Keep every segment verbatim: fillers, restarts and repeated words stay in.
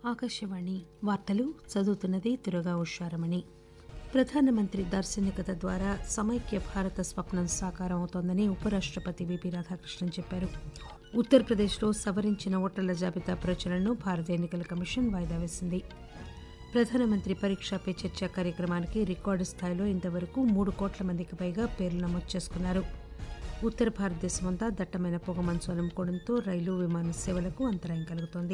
ఆకాశవాణి వార్తలు చదువుతున్నది తిరుగా ఉషారమణి. ప్రధానమంత్రి దార్శనికత ద్వారా సమైక్య భారత స్వప్నం సాకారం అవుతోందని ఉపరాష్టపతి విపి రాధాకృష్ణన్ చెప్పారు. ఉత్తరప్రదేశ్లో సవరించిన ఓటర్ల జాబితా ప్రచురణను భారత ఎన్నికల కమిషన్ వాయిదా వేసింది. ప్రధానమంత్రి పరీక్షా పే చర్చ కార్యక్రమానికి రికార్డు స్థాయిలో ఇంతవరకు మూడు కోట్ల మందికి పైగా పేర్లు నమోదు చేసుకున్నారు. ఉత్తర భారతదేశమంతా దట్టమైన పొగమంచు అలుముకోవడంతో రైలు విమాన సేవలకు అంతరాయం కలుగుతోంది.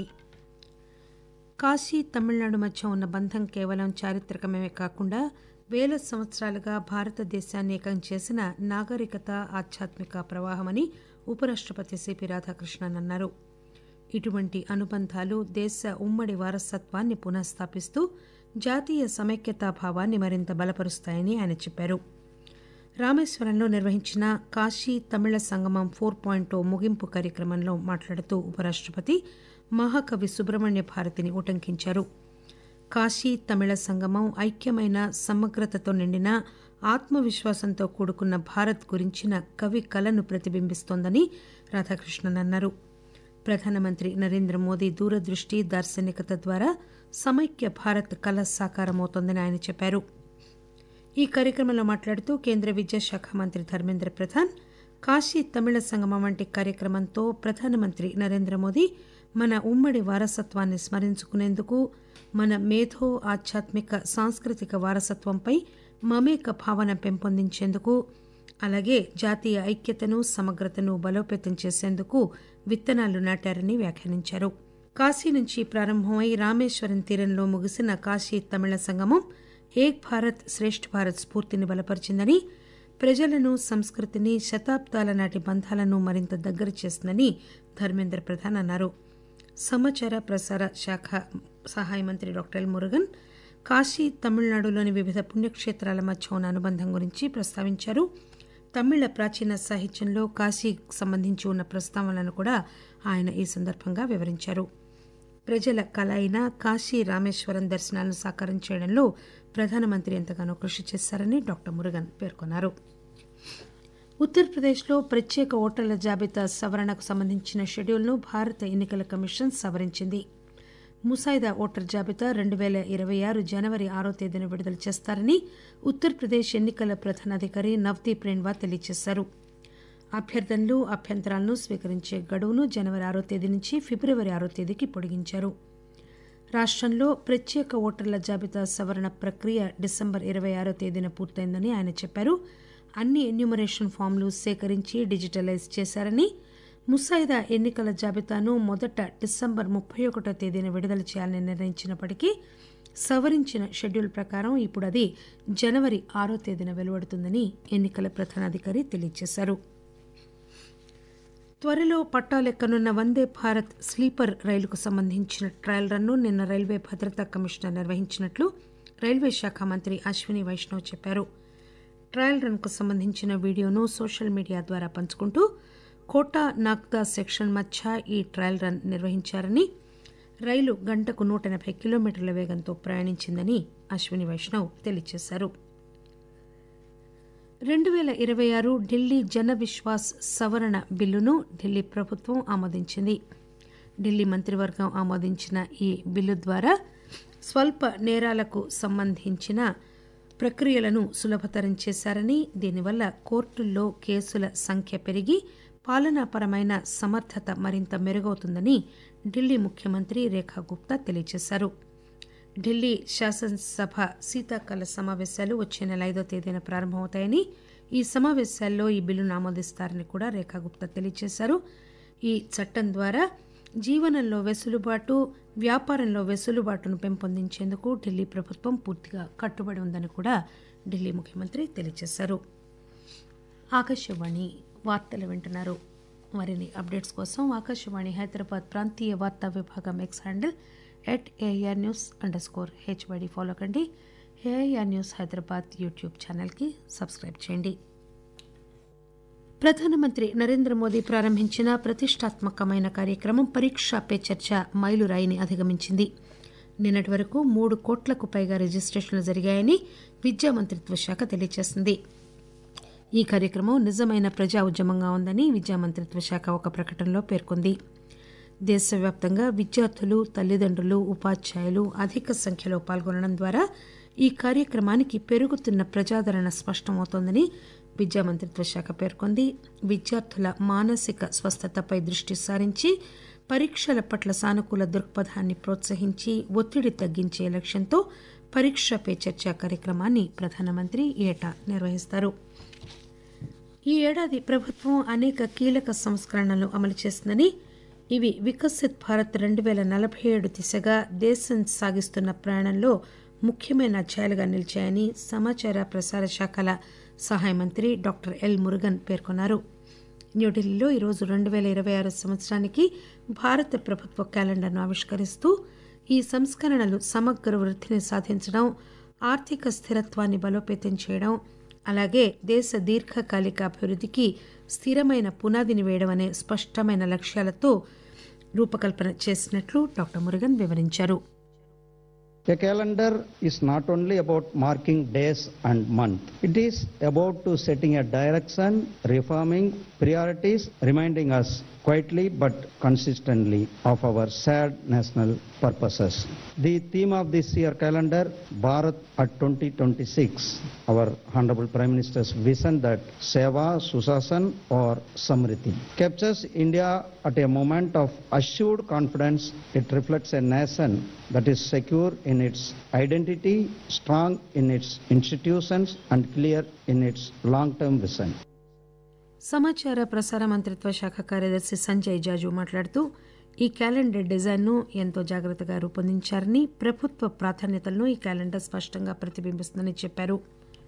కాశీ తమిళనాడు మధ్య ఉన్న బంధం కేవలం చారిత్రకమే కాకుండా వేల సంవత్సరాలుగా భారతదేశాన్ని ఏకం చేసిన నాగరికత ఆధ్యాత్మిక ప్రవాహమని ఉపరాష్టపతి సిపి రాధాకృష్ణన్ అన్నారు. ఇటువంటి అనుబంధాలు దేశ ఉమ్మడి వారసత్వాన్ని పునఃస్థాపిస్తూ జాతీయ సమైక్యతా భావాన్ని మరింత బలపరుస్తాయని ఆయన చెప్పారు. రామేశ్వరంలో నిర్వహించిన కాశీ తమిళ సంగమం ఫోర్ పాయింట్ ముగింపు కార్యక్రమంలో మాట్లాడుతూ ఉపరాష్టపతి మహాకవి సుబ్రహ్మణ్య భారతిని ఉటంకించారు. కాశీ తమిళ సంగమం ఐక్యమైన సమగ్రతతో నిండిన ఆత్మవిశ్వాసంతో కూడుకున్న భారత్ గురించిన కవి కలను ప్రతిబింబిస్తోందని రాధాకృష్ణన్ అన్నారు. ప్రధానమంత్రి నరేంద్ర మోదీ దూరదృష్టి దార్శనికత ద్వారా సమైక్య భారత్ కల సాకారమవుతోందని ఆయన చెప్పారు. ఈ కార్యక్రమంలో మాట్లాడుతూ కేంద్ర విద్యాశాఖ మంత్రి ధర్మేంద్ర ప్రధాన్ కాశీ తమిళ సంగమం వంటి కార్యక్రమంతో ప్రధానమంత్రి నరేంద్ర మోదీ మన ఉమ్మడి వారసత్వాన్ని స్మరించుకునేందుకు, మన మేధో ఆధ్యాత్మిక సాంస్కృతిక వారసత్వంపై మమేక భావన పెంపొందించేందుకు, అలాగే జాతీయ ఐక్యతను సమగ్రతను బలోపేతం చేసేందుకు విత్తనాలు నాటారని వ్యాఖ్యానించారు. కాశీ నుంచి ప్రారంభమై రామేశ్వరం తీరంలో ముగిసిన కాశీ తమిళ సంగమం ఏక్ భారత్ శ్రేష్ఠ భారత్ స్ఫూర్తిని బలపరిచిందని, ప్రజలను సంస్కృతిని శతాబ్దాల నాటి బంధాలను మరింత దగ్గర చేస్తుందని ధర్మేంద్ర ప్రధాన్ అన్నారు. సమాచార ప్రసార శాఖ సహాయ మంత్రి డాక్టర్ ఎల్ మురుగన్ కాశీ తమిళనాడులోని వివిధ పుణ్యక్షేత్రాల మధ్య ఉన్న అనుబంధం గురించి ప్రస్తావించారు. తమిళ ప్రాచీన సాహిత్యంలో కాశీకి సంబంధించి ఉన్న ప్రస్తావనలను కూడా ఆయన ఈ సందర్భంగా వివరించారు. ప్రజల కల అయిన కాశీ రామేశ్వరం దర్శనాలను సాకారం చేయడంలో ప్రధానమంత్రి ఎంతగానో కృషి చేశారని డాక్టర్ మురుగన్ పేర్కొన్నారు. ఉత్తరప్రదేశ్లో ప్రత్యేక ఓటర్ల జాబితా సవరణకు సంబంధించిన షెడ్యూల్ను భారత ఎన్నికల కమిషన్ సవరించింది. ముసాయిదా ఓటర్ జాబితా రెండు పేల ఇరవై ఆరు జనవరి ఆరో తేదీన విడుదల చేస్తారని ఉత్తరప్రదేశ్ ఎన్నికల ప్రధానాధికారి నవదీప్ రేణ్వా తెలియజేశారు. అభ్యర్థనలు అభ్యంతరాలను స్వీకరించే గడువును జనవరి ఆరో తేదీ నుంచి ఫిబ్రవరి ఆరో తేదీకి పొడిగించారు. రాష్టంలో ప్రత్యేక ఓటర్ల జాబితా సవరణ ప్రక్రియ డిసెంబర్ ఇరవై ఆరో తేదీన పూర్తయిందని ఆయన చెప్పారు. అన్ని ఎన్యూమరేషన్ ఫామ్లు సేకరించి డిజిటలైజ్ చేశారని, ముసాయిదా ఎన్నికల జాబితాను మొదట డిసెంబర్ ముప్పై ఒకటో తేదీన విడుదల చేయాలని నిర్ణయించినప్పటికీ సవరించిన షెడ్యూల్ ప్రకారం ఇప్పుడు అది జనవరి ఆరో తేదీన వెలువడుతుందని ఎన్నికల ప్రధానాధికారి తెలియజేశారు. త్వరలో పట్టాలెక్కనున్న వందే భారత్ స్లీపర్ రైలుకు సంబంధించిన ట్రయల్ రన్ను నిన్న రైల్వే భద్రతా కమిషనర్ నిర్వహించినట్లు రైల్వే శాఖ మంత్రి అశ్విని వైష్ణవ్ చెప్పారు. ట్రయల్ రన్కు సంబంధించిన వీడియోను సోషల్ మీడియా ద్వారా పంచుకుంటూ కోటా నాగ్దా సెక్షన్ మధ్య ఈ ట్రయల్ రన్ నిర్వహించారని, రైలు గంటకు నూట ఎనభై కిలోమీటర్ల వేగంతో ప్రయాణించిందని అశ్విని వైష్ణవ్ తెలియజేశారు. రెండు పేల ఇరవై ఆరు ఢిల్లీ జన విశ్వాస్ సవరణ బిల్లును ఢిల్లీ ప్రభుత్వం ఆమోదించింది. ఢిల్లీ మంత్రివర్గం ఆమోదించిన ఈ బిల్లు ద్వారా స్వల్ప నేరాలకు సంబంధించిన ప్రక్రియలను సులభతరం చేశారని, దీనివల్ల కోర్టుల్లో కేసుల సంఖ్య పెరిగి పాలనాపరమైన సమర్థత మరింత మెరుగవుతుందని ఢిల్లీ ముఖ్యమంత్రి రేఖా గుప్తా తెలియజేశారు. ఢిల్లీ శాసనసభ శీతాకాల సమావేశాలు వచ్చే నెల ఐదో తేదీన ప్రారంభమవుతాయని, ఈ సమావేశాల్లో ఈ బిల్లును ఆమోదిస్తారని కూడా రేఖా గుప్తా తెలియజేశారు. ఈ చట్టం ద్వారా జీవనంలో వెసులుబాటు, వ్యాపారంలో వెసులుబాటును పెంపొందించేందుకు ఢిల్లీ ప్రభుత్వం పూర్తిగా కట్టుబడి ఉందని కూడా ఢిల్లీ ముఖ్యమంత్రి తెలియజేశారు. ఆకాశవాణి వార్తలు వింటున్నారు. మరిన్ని అప్డేట్స్ కోసం ఆకాశవాణి హైదరాబాద్ ప్రాంతీయ వార్తా విభాగం X handle at AIR news under score HYD follow కండి. ఏఐఆర్ న్యూస్ హైదరాబాద్ యూట్యూబ్ ఛానల్కి సబ్స్క్రైబ్ చేయండి. ప్రధానమంత్రి నరేంద్ర మోదీ ప్రారంభించిన ప్రతిష్టాత్మకమైన కార్యక్రమం పరీక్షా పే చర్చ మైలురాయిని అధిగమించింది. నిన్నటి వరకు మూడు కోట్లకు పైగా రిజిస్ట్రేషన్లు జరిగాయని విద్యా మంత్రిత్వ శాఖ తెలియజేసింది. ఈ కార్యక్రమం నిజమైన ప్రజా ఉద్యమంగా ఉందని విద్యా మంత్రిత్వ శాఖ ఒక ప్రకటనలో పేర్కొంది. దేశవ్యాప్తంగా విద్యార్థులు తల్లిదండ్రులు ఉపాధ్యాయులు అధిక సంఖ్యలో పాల్గొనడం ద్వారా ఈ కార్యక్రమానికి పెరుగుతున్న ప్రజాదరణ స్పష్టమవుతోందని విద్యా మంత్రిత్వ శాఖ పేర్కొంది. విద్యార్థుల మానసిక స్వస్థతపై దృష్టి సారించి పరీక్షల పట్ల సానుకూల దృక్పథాన్ని ప్రోత్సహించి ఒత్తిడి తగ్గించే లక్ష్యంతో పరీక్ష పే చర్చ కార్యక్రమాన్ని ప్రధానమంత్రి ఏటా నిర్వహిస్తారు. ఈ ఏడాది ప్రభుత్వం అనేక కీలక సంస్కరణలు అమలు చేసిందని, ఇవి వికసిత్ భారత్ రెండు పేల నలభై ఏడు దిశగా దేశం సాగిస్తున్న ప్రయాణంలో ముఖ్యమైన అధ్యాయాలుగా నిలిచాయని సమాచార ప్రసార శాఖల సహాయ మంత్రి డాక్టర్ ఎల్ మురుగన్ పేర్కొన్నారు. న్యూఢిల్లీలో ఈరోజు రెండు పేల ఇరవై ఆరు సంవత్సరానికి భారత ప్రభుత్వ క్యాలెండర్ను ఆవిష్కరిస్తూ ఈ సంస్కరణలు సమగ్ర వృద్ధిని సాధించడం, ఆర్థిక స్థిరత్వాన్ని బలోపేతం చేయడం, అలాగే దేశ దీర్ఘకాలిక అభివృద్ధికి స్థిరమైన పునాదిని వేయడం అనే స్పష్టమైన లక్ష్యాలతో రూపకల్పన చేసినట్లు డాక్టర్ మురుగన్ వివరించారు. A calendar is not only about marking days and months. It is about to setting a direction, reforming priorities, reminding us quietly but consistently of our shared national purposes. The theme of this year calendar, Bharat at twenty twenty-six, our Honorable Prime Minister's vision that Seva, Susasan or Samriti, captures India at a moment of assured confidence. It reflects a nation that is secure in its identity, strong in its institutions and clear in its long-term vision. సమాచార ప్రసార మంత్రిత్వ శాఖ కార్యదర్శి సంజయ్ జాజు మాట్లాడుతూ ఈ calendar డిజైన్ను ఎంతో జాగ్రత్తగా రూపొందించారని, ప్రభుత్వ ప్రాధాన్యతలను ఈ క్యాలెండర్ స్పష్టంగా ప్రతిబింబిస్తుందని చెప్పారు.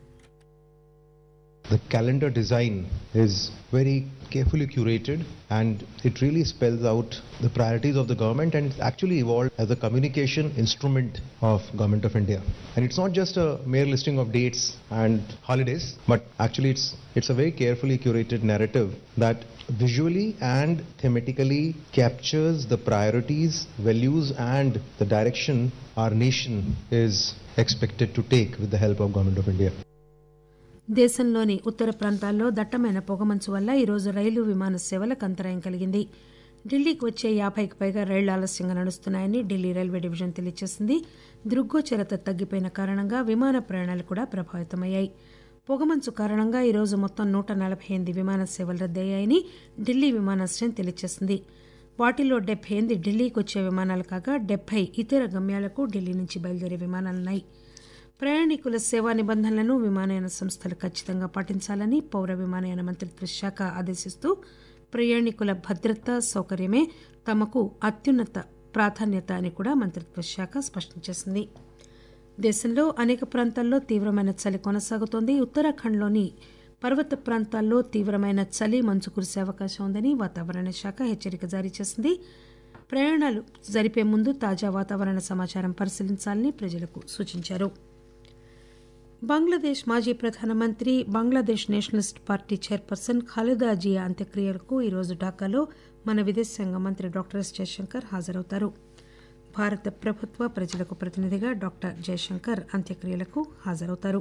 The calendar design is very carefully curated and it really spells out the priorities of the government, and it's actually evolved as a communication instrument of Government of India. And it's not just a mere listing of dates and holidays, but actually it's it's a very carefully curated narrative that visually and thematically captures the priorities, values and the direction our nation is expected to take with the help of Government of India. దేశంలోని ఉత్తర ప్రాంతాల్లో దట్టమైన పొగమంచు వల్ల ఈరోజు రైలు విమాన సేవలకు అంతరాయం కలిగింది. ఢిల్లీకి వచ్చే యాభైకి పైగా రైళ్లు ఆలస్యంగా నడుస్తున్నాయని ఢిల్లీ రైల్వే డివిజన్ తెలియజేసింది. దృగ్గోచరత తగ్గిపోయిన కారణంగా విమాన ప్రయాణాలు కూడా ప్రభావితమయ్యాయి. పొగమంచు కారణంగా ఈరోజు మొత్తం నూట నలభై ఎనిమిది విమాన సేవలు రద్దయ్యాయని ఢిల్లీ విమానాశ్రయం తెలియజేసింది. వాటిలో డెబ్బై ఎనిమిది ఢిల్లీకి వచ్చే విమానాలు కాగా డెబ్బై ఇతర గమ్యాలకు ఢిల్లీ నుంచి బయలుదేరే విమానాలున్నాయి. ప్రయాణికుల సేవా నిబంధనలను విమానయాన సంస్థలు ఖచ్చితంగా పాటించాలని పౌర విమానయాన మంత్రిత్వ శాఖ ఆదేశిస్తూ ప్రయాణికుల భద్రత, సౌకర్యమే తమకు అత్యున్నత ప్రాధాన్యత అని కూడా మంత్రిత్వ శాఖ స్పష్టం చేసింది. దేశంలో అనేక ప్రాంతాల్లో తీవ్రమైన చలి కొనసాగుతోంది. ఉత్తరాఖండ్లోని పర్వత ప్రాంతాల్లో తీవ్రమైన చలి, మంచు కురిసే అవకాశం ఉందని వాతావరణ శాఖ హెచ్చరిక జారీ చేసింది. ప్రయాణాలు జరిపే ముందు తాజా వాతావరణ సమాచారం పరిశీలించాలని ప్రజలకు సూచించారు. బంగ్లాదేశ్ మాజీ ప్రధానమంత్రి, Bangladesh nationalist party chairperson Khaleda Zia అంత్యక్రియలకు ఈరోజు ఢాకాలో మన విదేశాంగ మంత్రి డాక్టర్ ఎస్ జయశంకర్ హాజరవుతారు. భారత ప్రభుత్వ ప్రజలకు ప్రతినిధిగా డాక్టర్ జయశంకర్ అంత్యక్రియలకు హాజరవుతారు.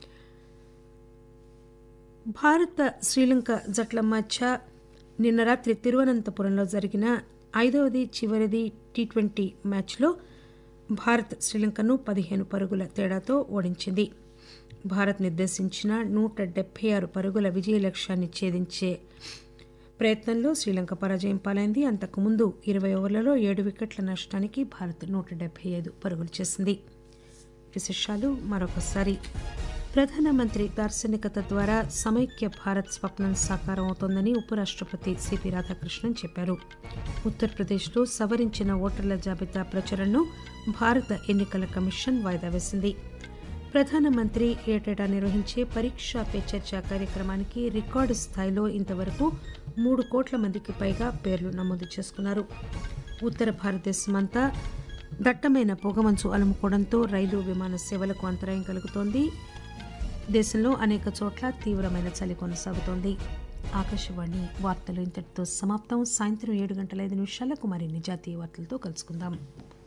భారత శ్రీలంక జట్ల మధ్య నిన్న రాత్రి తిరువనంతపురంలో జరిగిన ఐదవది చివరిది టీ ట్వంటీ మ్యాచ్లో భారత్ శ్రీలంకను పదిహేను పరుగుల తేడాతో ఓడించింది. భారత్ నిర్దేశించిన నూట డెబ్బై ఆరు పరుగుల విజయ లక్ష్యాన్ని ఛేదించే ప్రయత్నంలో శ్రీలంక పరాజయం పాలైంది. అంతకుముందు ఇరవై ఓవర్లలో ఏడు వికెట్ల నష్టానికి భారత్ నూట డెబ్బై ఐదు పరుగులు చేసింది. విశేషాలు మరొకసారి. ప్రధానమంత్రి దార్శనికత ద్వారా సమైక్య భారత్ స్వప్నం సాకారం అవుతోందని ఉపరాష్టపతి సిపి రాధాకృష్ణన్ చెప్పారు. ఉత్తరప్రదేశ్లో సవరించిన ఓటర్ల జాబితా ప్రచురణను భారత ఎన్నికల కమిషన్ వాయిదా వేసింది. ప్రధానమంత్రి ఏటేటా నిర్వహించే పరీక్షా పే చర్చ కార్యక్రమానికి రికార్డు స్థాయిలో ఇంతవరకు మూడు కోట్ల మందికి పైగా పేర్లు నమోదు చేసుకున్నారు. ఉత్తర భారతదేశమంతా దట్టమైన పొగమంచు అలుముకోవడంతో రైలు, విమాన సేవలకు అంతరాయం కలుగుతోంది. దేశంలో అనేక చోట్ల తీవ్రమైన చలి కొనసాగుతోంది. ఆకాశవాణి వార్తలు ఇంతటితో సమాప్తం. సాయంత్రం ఏడు గంటల ఐదు నిమిషాలకు మరిన్ని జాతీయ వార్తలతో కలుసుకుందాం.